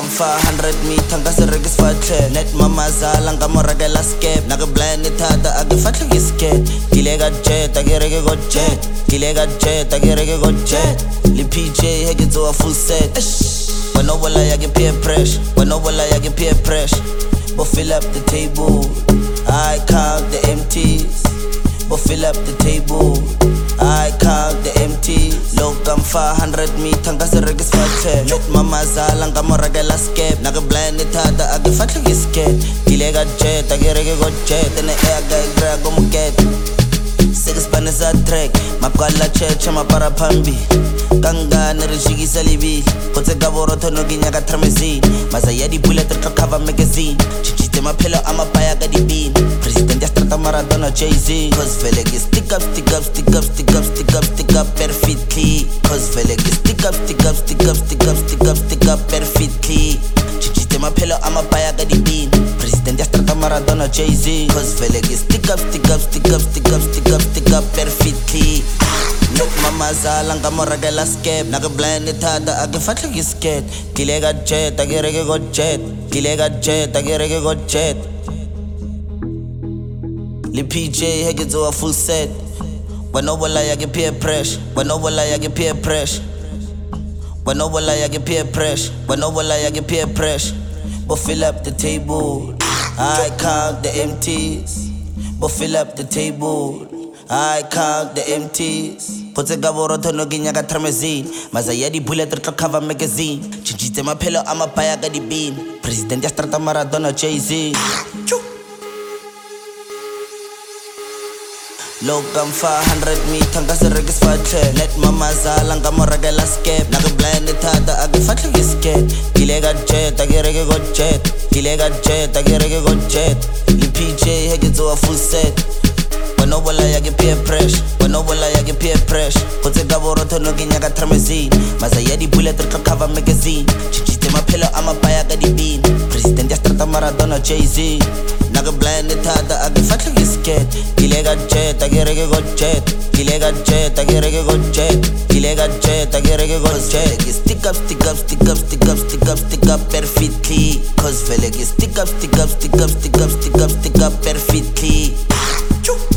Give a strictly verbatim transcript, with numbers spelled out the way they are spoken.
five hundred meter ngase re ke sfatle net mama zala nga mo rekela skep na ke blind thata a ke fatle ke skep kile ka jet a ke re ke go jet kile ka jet a ke re ke go jet le P J he ke tsoa full set when no bola ya ke peer pressure when no bola ya ke peer pressure but fill up the table I count the empties but fill up the table I count the empties look I'm five hundred meter ngase re ke sfatle net mama zala nga mo rekela skep na ke blind thata a ke fatle ke skep kile ka jet a ke re ke go jet ne e ga gra go moket six banners a track mapala checha mapara phambi kangane re shikisa libili kotse ka borotho no ke nyaka tramezini maza ya di bullet re cover magazine chichite maphelo a mapaya ka dipini president ya strata Maradona Jay-Z cause vele ke stick up stick up stick up stick up stick up stick up perfectly cause vele ke stick up stick up stick up stick up stick up stick up perfectly chichite maphelo a mapaya ka dipini president ya strata Maradona Jay-Z cause vele ke stick up stick up stick up stick up stick up stick up perfectly look mama zala nga mo rekela skep na ke blind thata a ke fatle ke skate kile ka jet a ke re ke go jet kile ka jet a ke re ke go jet le P J he ke tsoa full set when no bola ya ke peer pressure when no bola ya ke peer pressure when no bola ya ke peer pressure when no bola ya ke peer pressure but fill up the table I count the empties but fill up the table I count the empties kotse ka borotho no ke nyaka tramezini maza ya di bullet re cover magazine chichite maphelo a mapaya ka dipini president ya strata Maradona Jay-Z look I'm five hundred meter ngase re ke sfatle net mama zala nga mo rekela skep na ke blind thata a ke fatle ke skep kile ka jet a ke re ke go jet kile ka jet a ke re ke go jet le P J he ke tsoa full set when no bola ya ke peer pressure when no bola ya ke peer pressure kotse ka borotho no ke nyaka tramezini maza ya di bullet re cover magazine chichite maphelo a mapaya ka dipini president ya strata Maradona Jay-Z na ke blind thata a ke fatle ke skate kile ka jet a ke re ke go jet kile ka jet a ke re ke go jet kile ka jet a ke re ke go jet ke stick up stick up stick up stick up stick up stick up perfectly cause vele ke stick up stick up stick up stick up stick up stick up perfectly